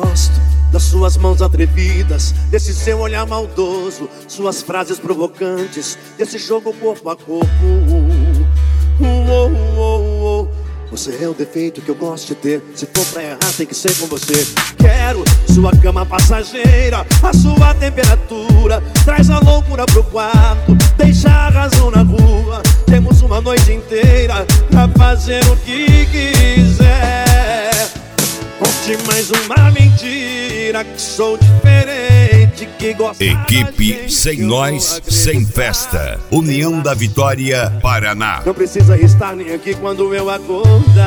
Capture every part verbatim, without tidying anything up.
gosto das suas mãos atrevidas, desse seu olhar maldoso, suas frases provocantes, desse jogo corpo a corpo. Uh, uh, uh, uh. Você é o defeito que eu gosto de ter. Se for pra errar tem que ser com você. Quero sua cama passageira, a sua temperatura. Traz a loucura pro quarto, deixa a razão na rua. Temos uma noite inteira pra fazer o que quiser. Conte mais uma mentira, que sou diferente, que gosta. Equipe Sem Nós, Sem Festa. União da Vitória, Paraná. Não precisa estar nem aqui quando eu acordar.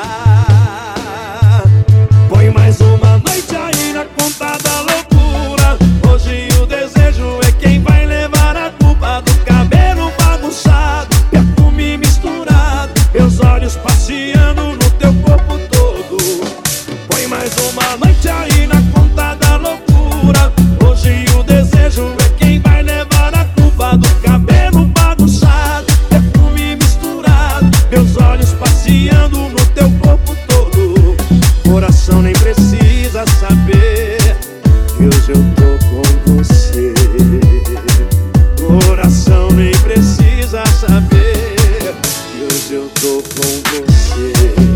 Põe mais uma noite aí na conta da loucura. Hoje o desejo é quem vai levar a culpa do cabelo bagunçado, perfume misturado, meus olhos passeando no teu corpo todo. Põe mais uma noite aí na conta da loucura. Hoje o desejo é quem vai levar a culpa do cabelo bagunçado, perfume misturado, meus olhos passeando no teu corpo todo. Coração nem precisa saber que hoje eu tô com você. Coração nem precisa saber que hoje eu tô com você.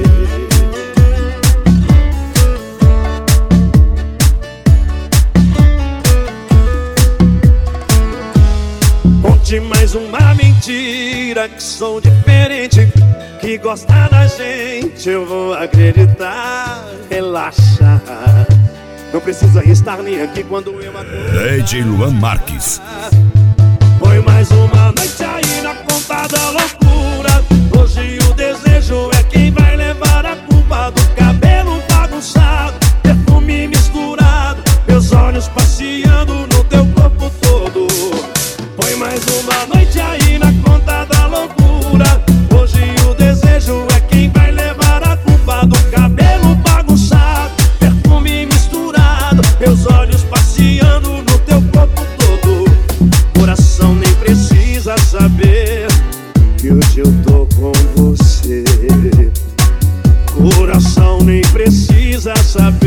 Conte mais uma mentira, que sou diferente, que gosta da gente, eu vou acreditar. Relaxa, não precisa estar nem aqui quando eu acordar. D J Luan Marques. Põe mais uma noite aí na conta da loucura. Hoje o desejo é quem vai levar a culpa do cabelo bagunçado, perfume misturado, meus olhos passeando no teu corpo todo. Põe mais uma noite aí na conta da loucura. Hoje o desejo é quem vai levar a culpa do cabelo bagunçado, perfume misturado, meus olhos passeando no teu corpo todo. Coração nem precisa saber que hoje eu tô com você. Coração nem precisa saber